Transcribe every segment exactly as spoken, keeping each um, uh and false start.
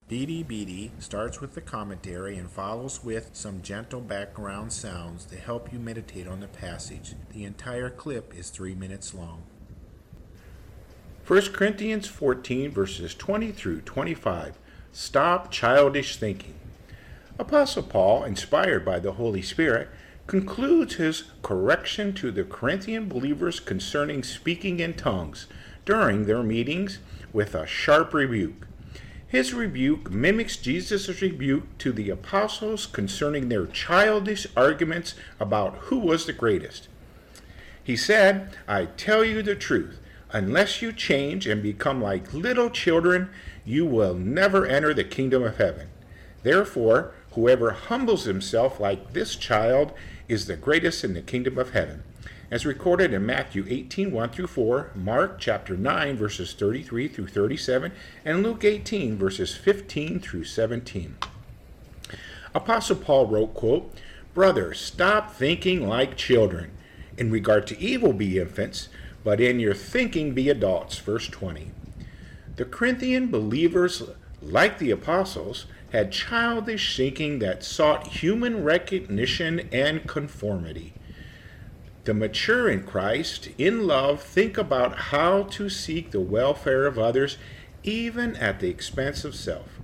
Beady Beady starts with the commentary and follows with some gentle background sounds to help you meditate on the passage. The entire clip is three minutes long. First Corinthians fourteen, verses twenty through twenty-five. Stop childish thinking. Apostle Paul, inspired by the Holy Spirit, concludes his correction to the Corinthian believers concerning speaking in tongues during their meetings with a sharp rebuke. His rebuke mimics Jesus' rebuke to the apostles concerning their childish arguments about who was the greatest. He said, "I tell you the truth, unless you change and become like little children, you will never enter the kingdom of heaven. Therefore, whoever humbles himself like this child is the greatest in the kingdom of heaven." As recorded in Matthew eighteen, one through four, Mark chapter nine, verses thirty-three through thirty-seven, and Luke eighteen, verses fifteen through seventeen. Apostle Paul wrote, quote, "Brothers, stop thinking like children. In regard to evil be infants, but in your thinking be adults." Verse twenty. The Corinthian believers, like the apostles, had childish thinking that sought human recognition and conformity. The mature in Christ, in love, think about how to seek the welfare of others, even at the expense of self.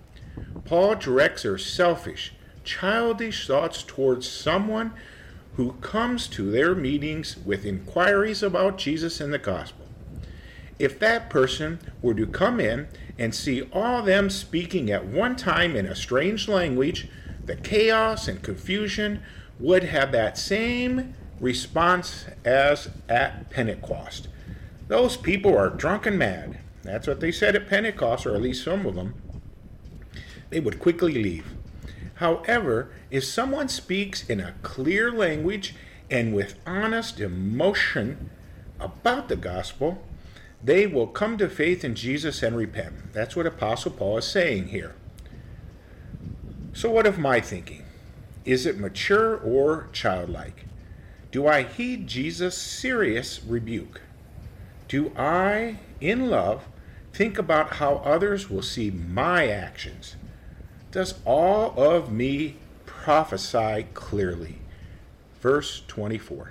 Paul directs their selfish, childish thoughts towards someone who comes to their meetings with inquiries about Jesus and the gospel. If that person were to come in and see all of them speaking at one time in a strange language, the chaos and confusion would have that same response as at Pentecost. Those people are drunk and mad. That's what they said at Pentecost, or at least some of them. They would quickly leave. However, if someone speaks in a clear language and with honest emotion about the gospel, they will come to faith in Jesus and repent. That's what Apostle Paul is saying here. So what of my thinking? Is it mature or childlike? Do I heed Jesus' serious rebuke? Do I, in love, think about how others will see my actions? Does all of me prophesy clearly? Verse twenty-four.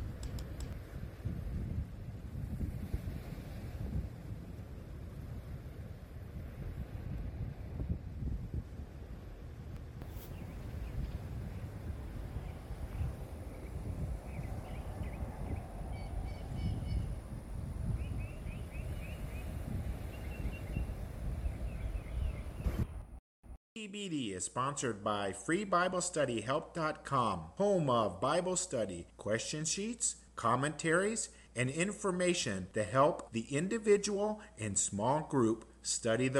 Beady Beady is sponsored by free bible study help dot com, home of Bible study, question sheets, commentaries, and information to help the individual and small group study the